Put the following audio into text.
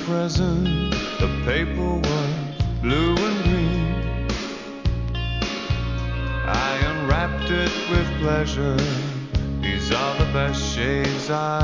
present. The paper was blue and green. I unwrapped it with pleasure. These are the best shades